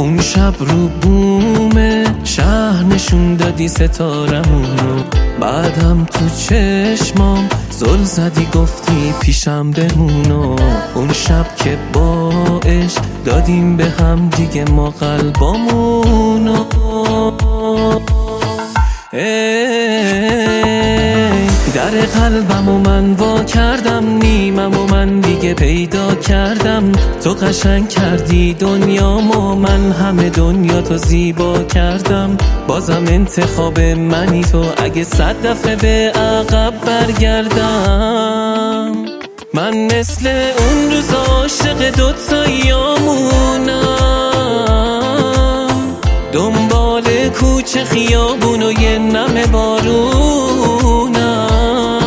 اون شب رو بوم شهر نشون دادی ستارمونو، بعدم تو چشمام زل زدی گفتی پیشم بمونو. اون شب که با عشق دادیم به هم دیگه ما قلبامونو. در قلبمو من وا کردم، نیممو من دیگه پیدا کردم. تو قشنگ کردی دنیامو، من همه دنیا تو زیبا کردم. بازم انتخاب منی تو، اگه 100 دفعه به عقب برگردم. من مثل اون روز عاشق دوتاییامونم، دنبال کوچه خیابون و یه نم بارونم.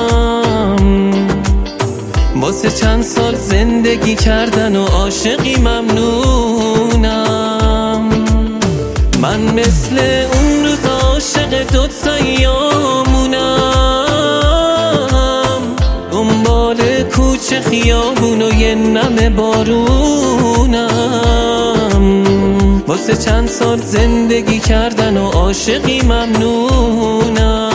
واسه چند سال زندگی کردن و عاشقی ممنونم. من مثل اون روز عاشق دوتاییامونم، دنبال کوچه خیابون و یه نم بارونم. واسه چند سال زندگی کردن و عاشقی ممنونم.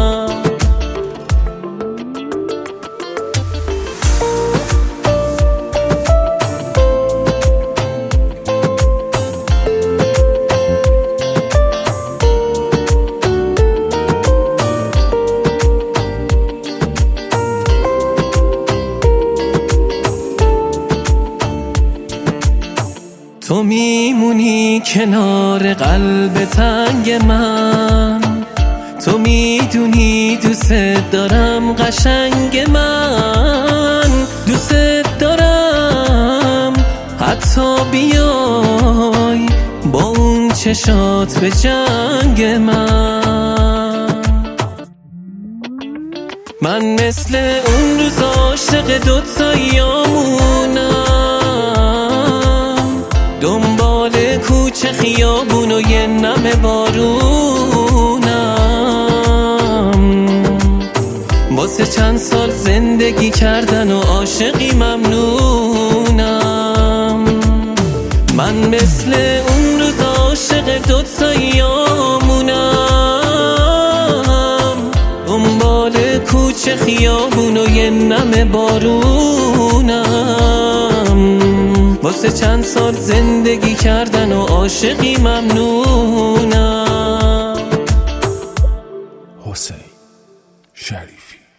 تو میمونی کنار قلب تنگ من، تو میدونی دوست دارم قشنگ من. دوست دارم حتی بیای با اون چشات به جنگ من. من مثل اون روز عاشق دوتاییامونم، دنبال کوچه خیابون و یه نم بارونم. واسه چند سال زندگی کردن و عاشقی ممنونم. من مثل اون روز عاشق دوتاییامونم، دنبال کوچه خیابون و یه نم بارونم. واسه چند سال زندگی کردن و عاشقی ممنونم. حسین شریفی.